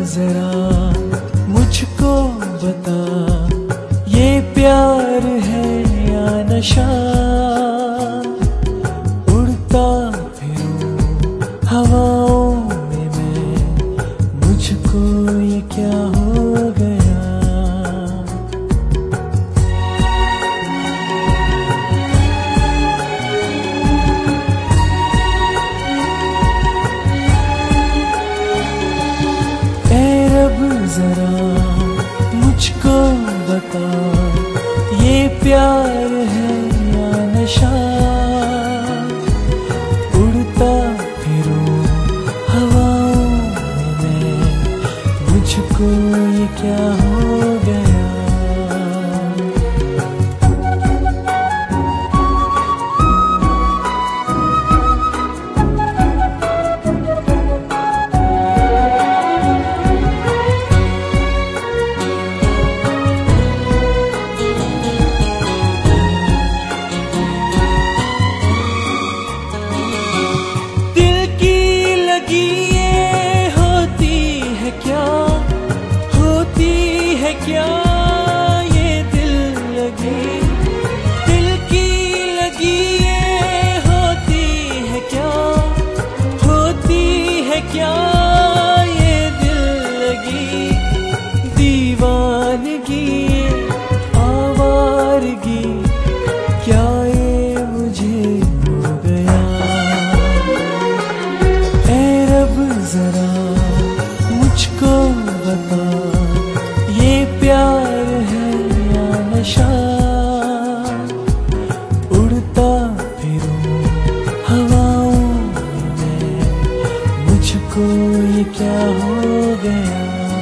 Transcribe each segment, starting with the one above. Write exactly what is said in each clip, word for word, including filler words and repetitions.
जरा मुझको बता, ये प्यार है या नशा? उड़ता फिरूं हवाओं में मैं, मुझको ये क्या हो गया? जरा मुझको बता, ये प्यार है या नशा? उड़ता फिरूं हवाओं में मैं, मुझको ये क्या हो गया? क्या ये दिल लगी, दिल की लगी ये होती है क्या? होती है क्या ये दिल लगी? दीवानगी आवारगी, क्या ये मुझे हो गया? ऐ रब जरा मुझको बता, ये प्यार है या नशा? उड़ता फिरूं हवाओं में मैं, मुझको ये क्या हो गया?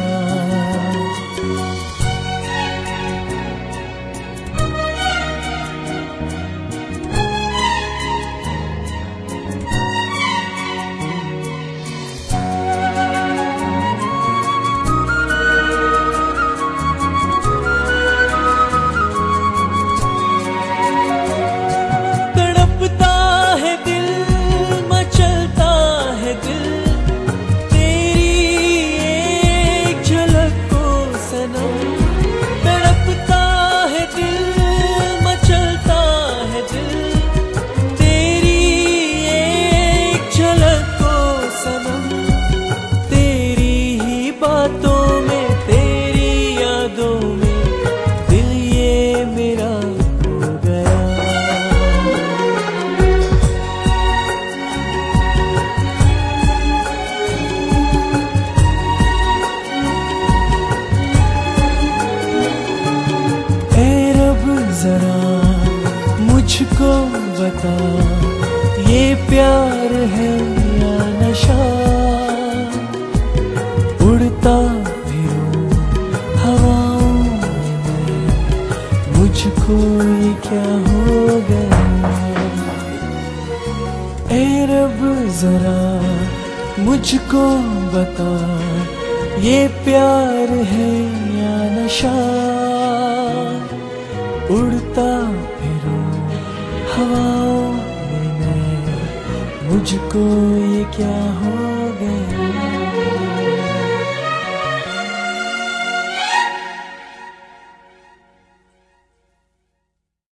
जरा मुझको बता, ये प्यार है या नशा? उड़ता फिरूं हवाओं में मैं, मुझको ये क्या हो गया? ऐ रब जरा मुझको बता, ये प्यार है या नशा? उड़ता फिरूं हवाओं में मैं, मुझको ये क्या हो